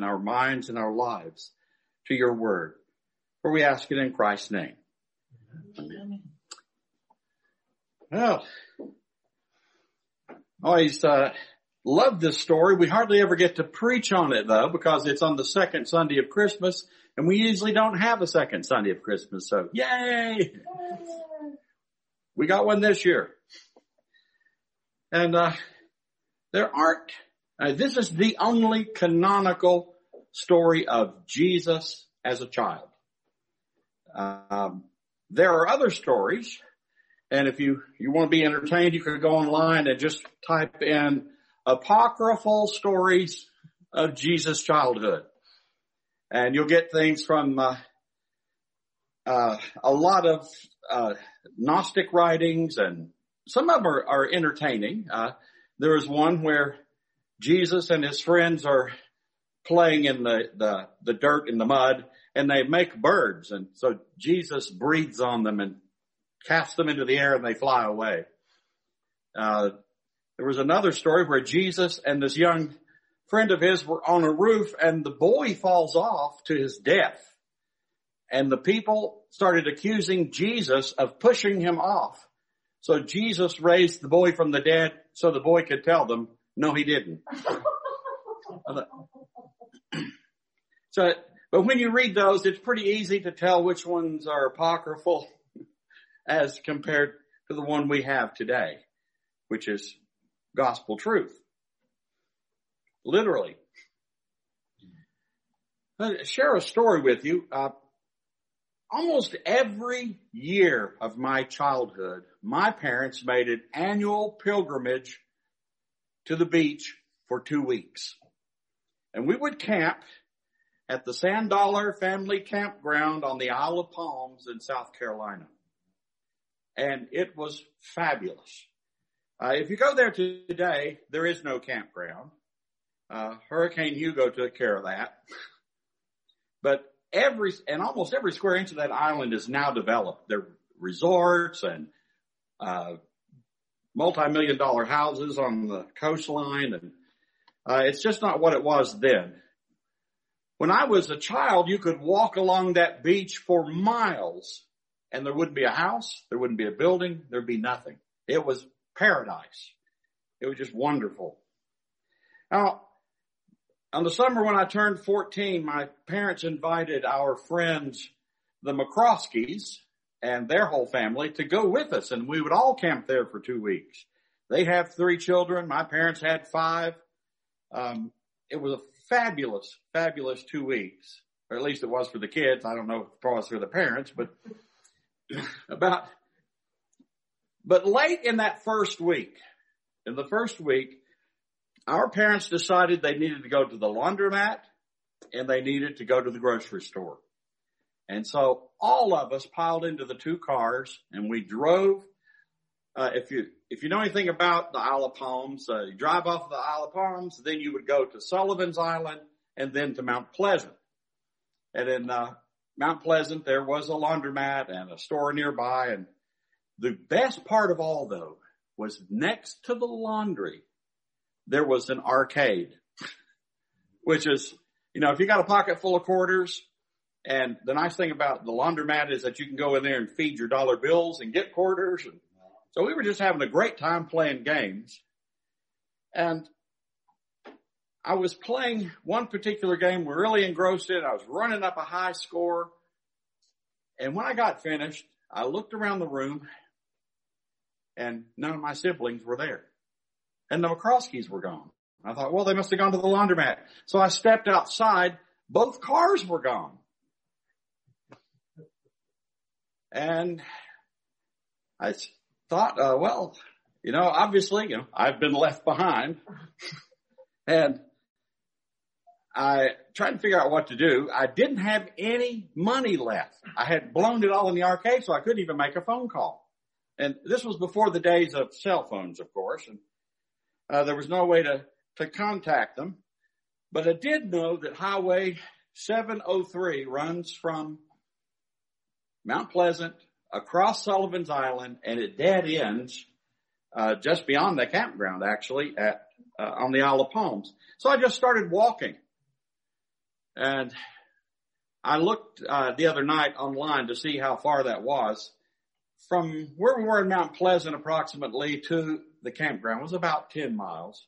and our minds and our lives to your word. For we ask it in Christ's name. Amen. Well, I always love this story. We hardly ever get to preach on it, though, because it's on the second Sunday of Christmas, and we usually don't have a second Sunday of Christmas. So, yay! We got one this year. And this is the only canonical story of Jesus as a child. There are other stories, and if you want to be entertained, you could go online and just type in apocryphal stories of Jesus' childhood. And you'll get things from a lot of Gnostic writings, and some of them are entertaining. There is one where Jesus and his friends are playing in the dirt and the mud, and they make birds. And so Jesus breathes on them and casts them into the air, and they fly away. There was another story where Jesus and this young friend of his were on a roof, and the boy falls off to his death. And the people started accusing Jesus of pushing him off. So Jesus raised the boy from the dead so the boy could tell them, no, he didn't. But when you read those, it's pretty easy to tell which ones are apocryphal as compared to the one we have today, which is gospel truth. Literally. I'll share a story with you. Almost every year of my childhood, my parents made an annual pilgrimage to the beach for 2 weeks. And we would camp at the Sandollar Family Campground on the Isle of Palms in South Carolina. And it was fabulous. If you go there today, there is no campground. Hurricane Hugo took care of that. But almost every square inch of that island is now developed. There are resorts and multi-million-dollar houses on the coastline, and it's just not what it was then. When I was a child, you could walk along that beach for miles, and there wouldn't be a house, there wouldn't be a building, there'd be nothing. It was paradise. It was just wonderful. Now, on the summer when I turned 14, my parents invited our friends, the McCroskeys, and their whole family to go with us, and we would all camp there for 2 weeks. They have 3 children. My parents had 5. It was a fabulous, fabulous 2 weeks, or at least it was for the kids. I don't know if it was for the parents, but late in that first week, our parents decided they needed to go to the laundromat and they needed to go to the grocery store. And so all of us piled into the 2 cars and we drove. If you know anything about the Isle of Palms, you drive off the Isle of Palms, then you would go to Sullivan's Island and then to Mount Pleasant. And in Mount Pleasant, there was a laundromat and a store nearby. And the best part of all, though, was next to the laundry, there was an arcade, which is, if you got a pocket full of quarters, and the nice thing about the laundromat is that you can go in there and feed your dollar bills and get quarters. And so we were just having a great time playing games. And I was playing one particular game. We were really engrossed in it. I was running up a high score. And when I got finished, I looked around the room and none of my siblings were there. And the McCroskeys were gone. I thought, well, they must have gone to the laundromat. So I stepped outside. Both cars were gone. And I thought, obviously, I've been left behind. And I tried to figure out what to do. I didn't have any money left. I had blown it all in the arcade, so I couldn't even make a phone call. And this was before the days of cell phones, of course. And there was no way to contact them. But I did know that Highway 703 runs from Mount Pleasant across Sullivan's Island, and it dead ends just beyond the campground, actually, on the Isle of Palms. So I just started walking. And I looked the other night online to see how far that was. From where we were in Mount Pleasant approximately to the campground was about 10 miles.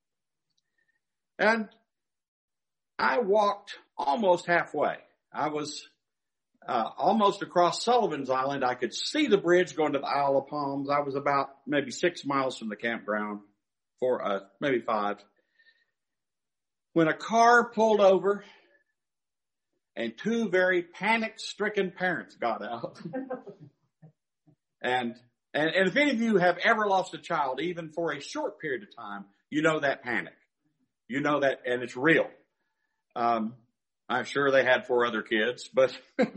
And I walked almost halfway. I was almost across Sullivan's Island. I could see the bridge going to the Isle of Palms. I was about maybe 6 miles from the campground, maybe 5. When a car pulled over and 2 very panic-stricken parents got out. And if any of you have ever lost a child, even for a short period of time, you know that panic. You know that, and it's real. I'm sure they had 4 other kids, but they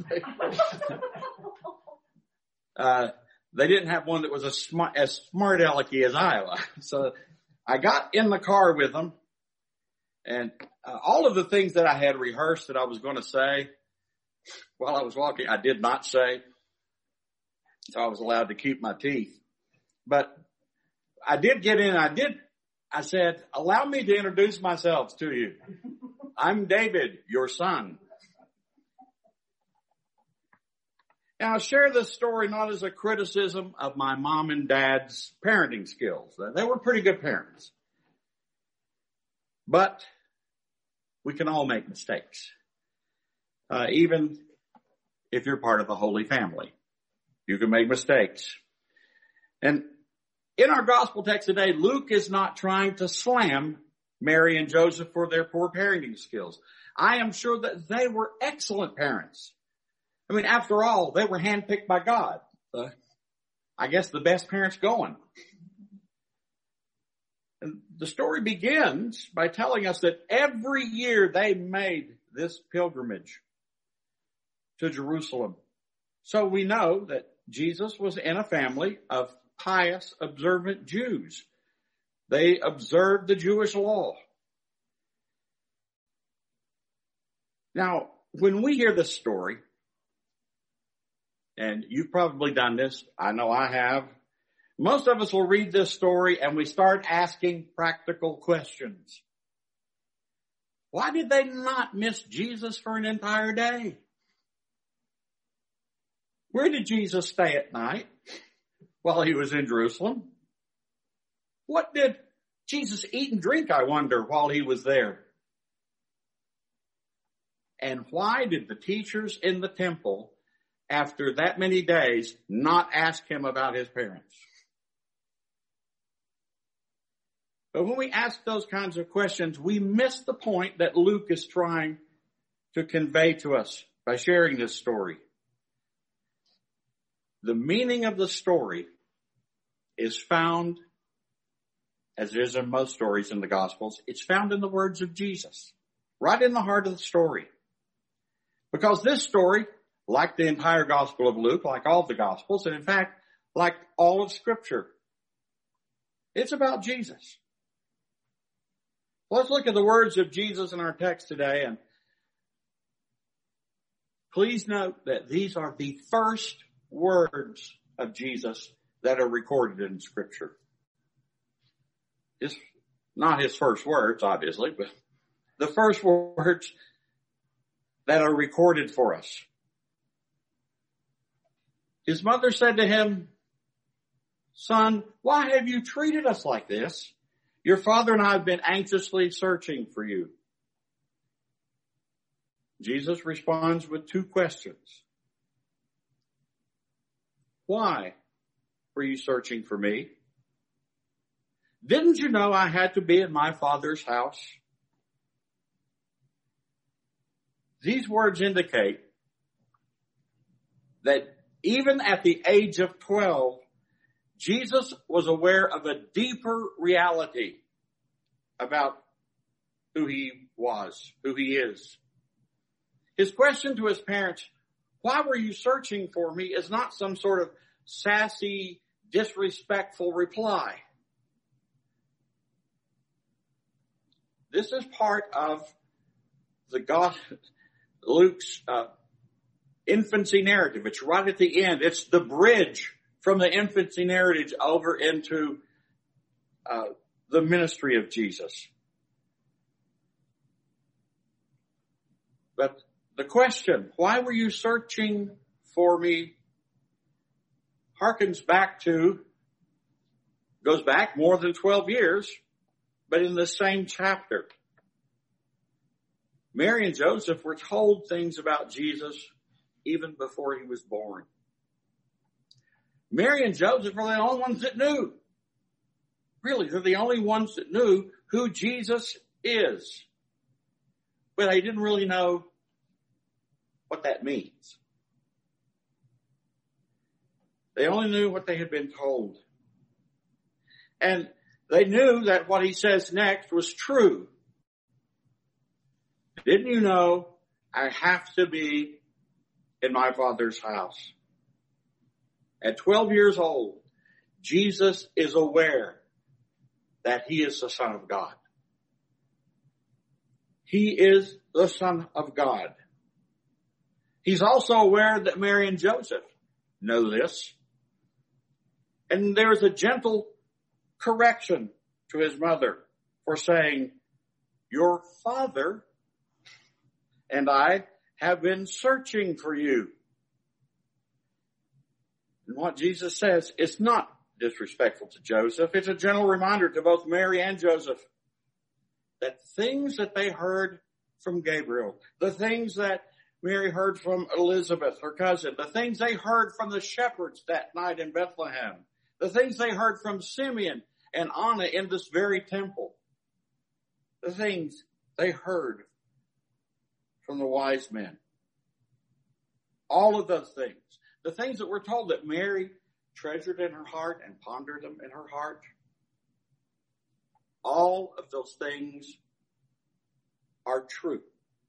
didn't have one that was as smart alecky as I was. So I got in the car with them, and all of the things that I had rehearsed that I was going to say while I was walking, I did not say. So I was allowed to keep my teeth. But I did get in. I said, allow me to introduce myself to you. I'm David, your son. Now, I'll share this story not as a criticism of my mom and dad's parenting skills. They were pretty good parents. But we can all make mistakes. Even if you're part of the Holy Family. You can make mistakes. And in our gospel text today, Luke is not trying to slam Mary and Joseph for their poor parenting skills. I am sure that they were excellent parents. I mean, after all, they were handpicked by God. I guess the best parents going. And the story begins by telling us that every year they made this pilgrimage to Jerusalem. So we know that Jesus was in a family of pious, observant Jews. They observed the Jewish law. Now, when we hear this story, and you've probably done this, I know I have, most of us will read this story and we start asking practical questions. Why did they not miss Jesus for an entire day? Where did Jesus stay at night while he was in Jerusalem? What did Jesus eat and drink, I wonder, while he was there? And why did the teachers in the temple, after that many days, not ask him about his parents? But when we ask those kinds of questions, we miss the point that Luke is trying to convey to us by sharing this story. The meaning of the story is found, as it is in most stories in the Gospels, it's found in the words of Jesus, right in the heart of the story. Because this story, like the entire Gospel of Luke, like all the Gospels, and in fact, like all of Scripture, it's about Jesus. Let's look at the words of Jesus in our text today, and please note that these are the first words of Jesus that are recorded in Scripture. It's not his first words, obviously, but the first words that are recorded for us. His mother said to him, "Son, why have you treated us like this? Your father and I have been anxiously searching for you." Jesus responds with 2 questions. Why were you searching for me? Didn't you know I had to be in my Father's house? These words indicate that even at the age of 12, Jesus was aware of a deeper reality about who he was, who he is. His question to his parents, "Why were you searching for me?" is not some sort of sassy, disrespectful reply. This is part of Luke's infancy narrative. It's right at the end. It's the bridge from the infancy narrative over into the ministry of Jesus. But the question, why were you searching for me, goes back more than 12 years, but in the same chapter. Mary and Joseph were told things about Jesus even before he was born. Mary and Joseph were the only ones that knew. Really, they're the only ones that knew who Jesus is. But they didn't really know what that means. They only knew what they had been told. And they knew that what he says next was true. Didn't you know I have to be in my Father's house? At 12 years old, Jesus is aware that he is the Son of God. He is the Son of God. He's also aware that Mary and Joseph know this. And there's a gentle correction to his mother for saying, your father and I have been searching for you. And what Jesus says is not disrespectful to Joseph. It's a gentle reminder to both Mary and Joseph that things that they heard from Gabriel, the things that Mary heard from Elizabeth, her cousin, the things they heard from the shepherds that night in Bethlehem, the things they heard from Simeon and Anna in this very temple, the things they heard from the wise men. All of those things, the things that we're told that Mary treasured in her heart and pondered them in her heart, all of those things are true.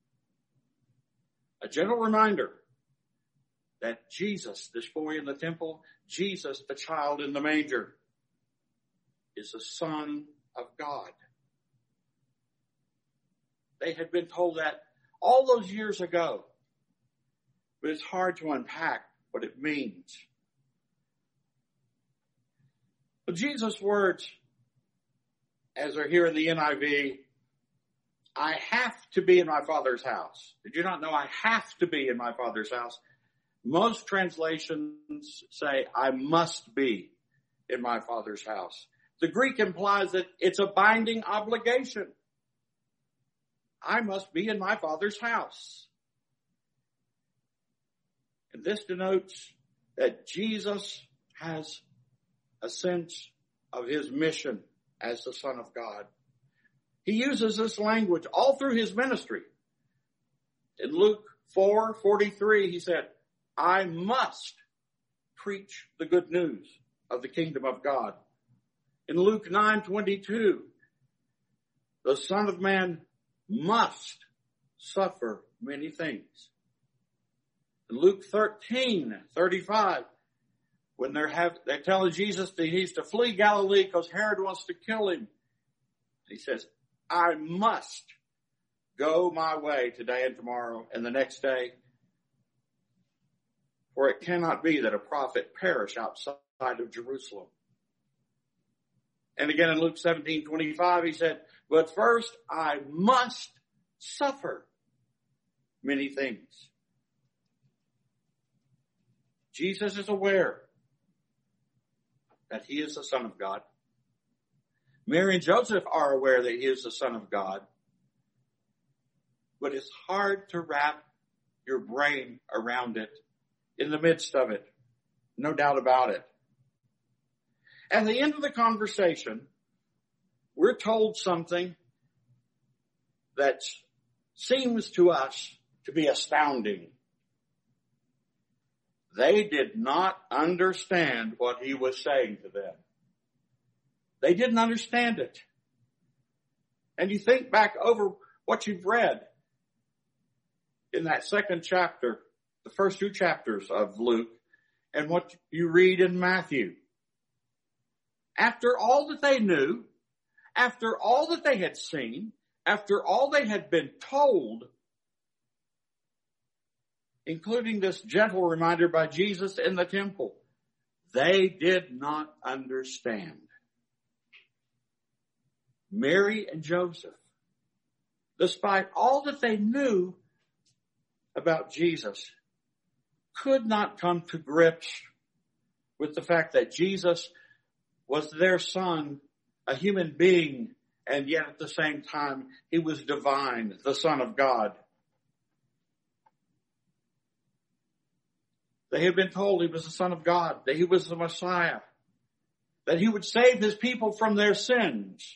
A gentle reminder that Jesus, this boy in the temple, Jesus, the child in the manger, is the Son of God. They had been told that all those years ago, but it's hard to unpack what it means. But Jesus' words, as are here in the NIV, I have to be in my Father's house. Did you not know I have to be in my Father's house? Most translations say I must be in my Father's house. The Greek implies that it's a binding obligation. I must be in my Father's house. And this denotes that Jesus has a sense of his mission as the Son of God. He uses this language all through his ministry. In Luke 4:43, he said, I must preach the good news of the kingdom of God. In Luke 9:22, the Son of Man must suffer many things. In Luke 13:35, when they're telling Jesus that he's to flee Galilee because Herod wants to kill him, he says, I must go my way today and tomorrow and the next day, for it cannot be that a prophet perish outside of Jerusalem. And again in Luke 17:25, he said, but first I must suffer many things. Jesus is aware that he is the Son of God. Mary and Joseph are aware that he is the Son of God. But it's hard to wrap your brain around it in the midst of it. No doubt about it. At the end of the conversation, we're told something that seems to us to be astounding. They did not understand what he was saying to them. They didn't understand it. And you think back over what you've read in that second chapter, the first two chapters of Luke, and what you read in Matthew. After all that they knew, after all that they had seen, after all they had been told, including this gentle reminder by Jesus in the temple, they did not understand. Mary and Joseph, despite all that they knew, about Jesus could not come to grips with the fact that Jesus was their son, a human being, and yet at the same time, he was divine, the Son of God. They had been told he was the Son of God, that he was the Messiah, that he would save his people from their sins.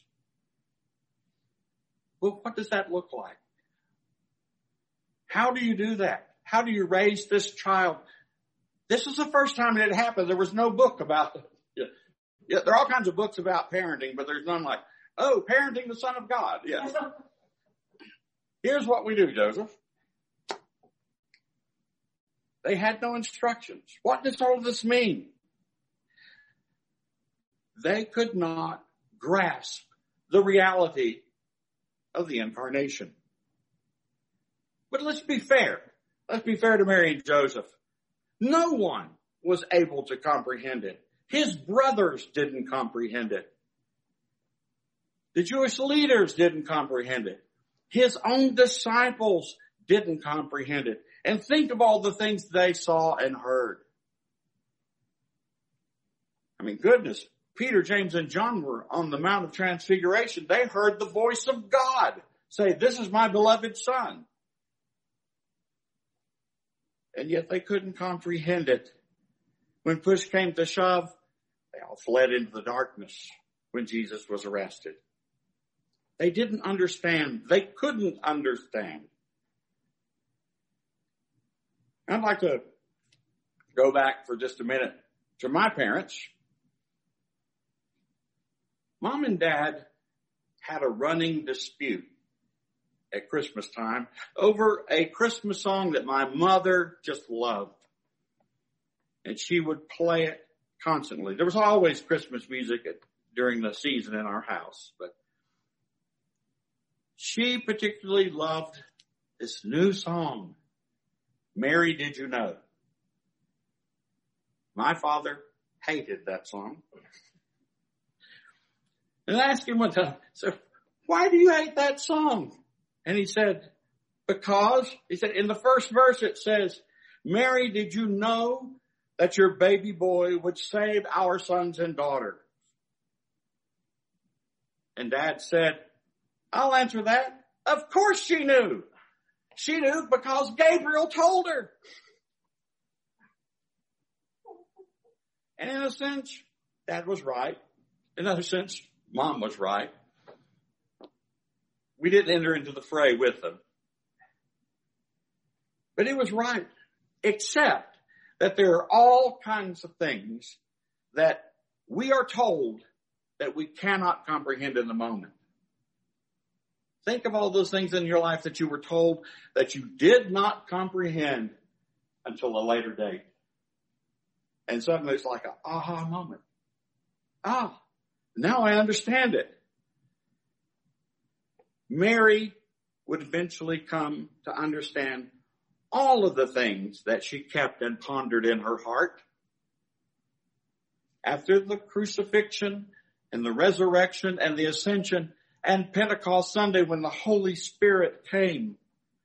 Well, what does that look like? How do you do that? How do you raise this child? This is the first time it happened. There was no book about it. Yeah, there are all kinds of books about parenting, but there's none like, oh, parenting the Son of God. Yes. Here's what we do, Joseph. They had no instructions. What does all of this mean? They could not grasp the reality of the incarnation. But let's be fair. Let's be fair to Mary and Joseph. No one was able to comprehend it. His brothers didn't comprehend it. The Jewish leaders didn't comprehend it. His own disciples didn't comprehend it. And think of all the things they saw and heard. I mean, goodness, Peter, James, and John were on the Mount of Transfiguration. They heard the voice of God say, "This is my beloved Son." And yet they couldn't comprehend it. When push came to shove, they all fled into the darkness when Jesus was arrested. They didn't understand. They couldn't understand. I'd like to go back for just a minute to my parents. Mom and Dad had a running dispute at Christmas time over a Christmas song that my mother just loved. And she would play it constantly. There was always Christmas music during the season in our house, but she particularly loved this new song, "Mary, Did You Know?" My father hated that song. And I asked him one time, so why do you hate that song? And he said, because, he said, in the first verse it says, "Mary, did you know that your baby boy would save our sons and daughters?" And Dad said, I'll answer that. Of course she knew. She knew because Gabriel told her. And in a sense, Dad was right. In another sense, Mom was right. We didn't enter into the fray with them. But he was right, except that there are all kinds of things that we are told that we cannot comprehend in the moment. Think of all those things in your life that you were told that you did not comprehend until a later date. And suddenly it's like an aha moment. Ah, now I understand it. Mary would eventually come to understand all of the things that she kept and pondered in her heart. After the crucifixion and the resurrection and the ascension and Pentecost Sunday when the Holy Spirit came,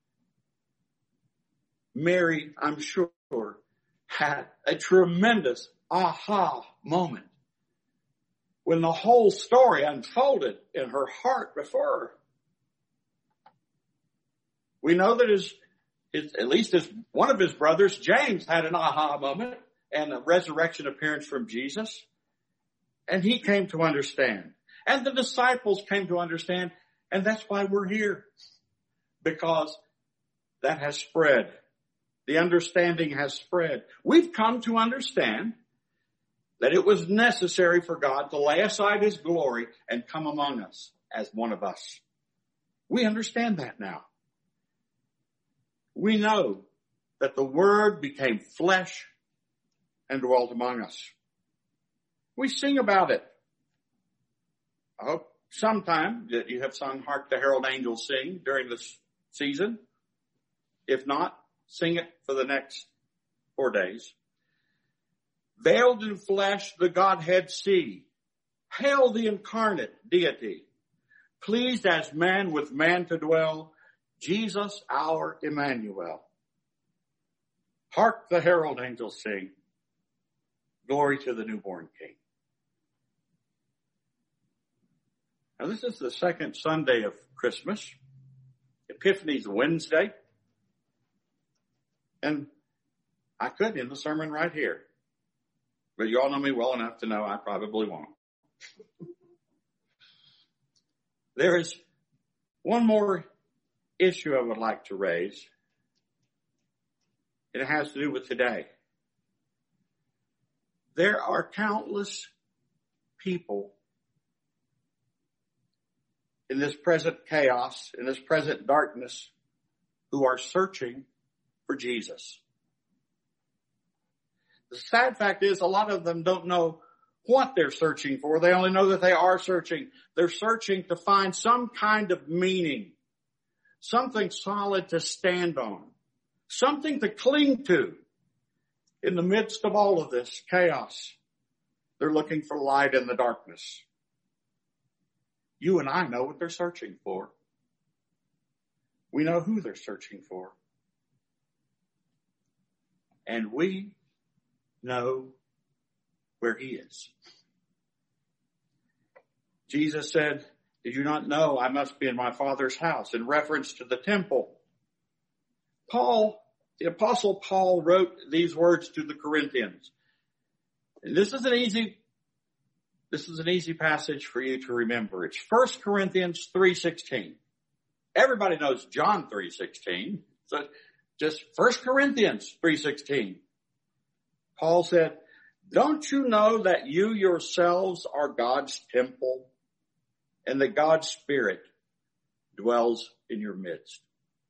Mary, I'm sure, had a tremendous aha moment when the whole story unfolded in her heart before her. We know that at least one of his brothers, James, had an aha moment and a resurrection appearance from Jesus. And he came to understand. And the disciples came to understand. And that's why we're here. Because that has spread. The understanding has spread. We've come to understand that it was necessary for God to lay aside his glory and come among us as one of us. We understand that now. We know that the Word became flesh and dwelt among us. We sing about it. I hope sometime that you have sung Hark the Herald Angels Sing during this season. If not, sing it for the next 4 days. Veiled in flesh, the Godhead see. Hail the incarnate deity. Pleased as man with man to dwell, Jesus our Emmanuel. Hark the herald angels sing. Glory to the newborn King. Now this is the second Sunday of Christmas. Epiphany's Wednesday. And I could end the sermon right here. But you all know me well enough to know I probably won't. There is one more issue I would like to raise. It has to do with today. There are countless people in this present chaos, in this present darkness, who are searching for Jesus. The sad fact is a lot of them don't know what they're searching for. They only know that they are searching. They're searching to find some kind of meaning, something solid to stand on, something to cling to. In the midst of all of this chaos, they're looking for light in the darkness. You and I know what they're searching for. We know who they're searching for. And we know where he is. Jesus said, "Did you not know I must be in my Father's house?" in reference to the temple. The Apostle Paul wrote these words to the Corinthians. And this is an easy passage for you to remember. It's 1 Corinthians 3:16. Everybody knows John 3:16. So just 1 Corinthians 3:16. Paul said, "Don't you know that you yourselves are God's temple and that God's Spirit dwells in your midst?"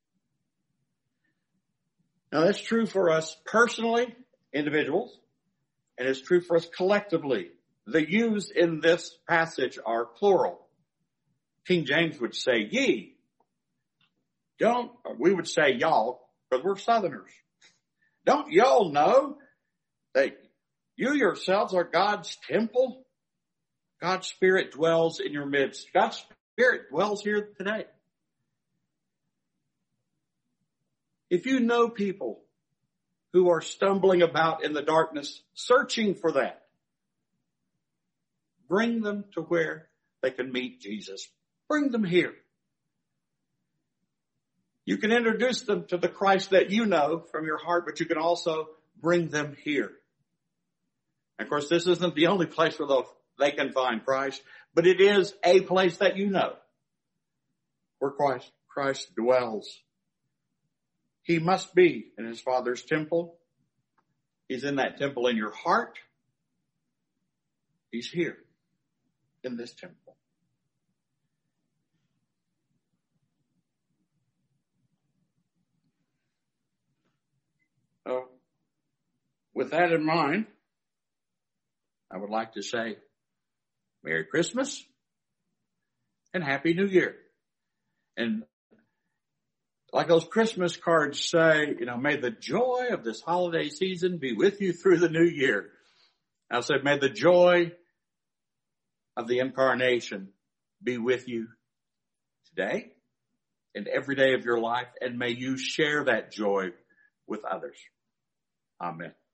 Now that's true for us personally, individuals, and it's true for us collectively. The yous in this passage are plural. King James would say ye. We would say y'all, because we're Southerners. Don't y'all know that you yourselves are God's temple? God's Spirit dwells in your midst. God's Spirit dwells here today. If you know people who are stumbling about in the darkness, searching for that, bring them to where they can meet Jesus. Bring them here. You can introduce them to the Christ that you know from your heart, but you can also bring them here. And of course, this isn't the only place where they can find Christ, but it is a place that you know where Christ dwells. He must be in his Father's temple. He's in that temple in your heart. He's here in this temple. So, with that in mind, I would like to say Merry Christmas and Happy New Year. And like those Christmas cards say, may the joy of this holiday season be with you through the new year. I'll say, may the joy of the incarnation be with you today and every day of your life, and may you share that joy with others. Amen.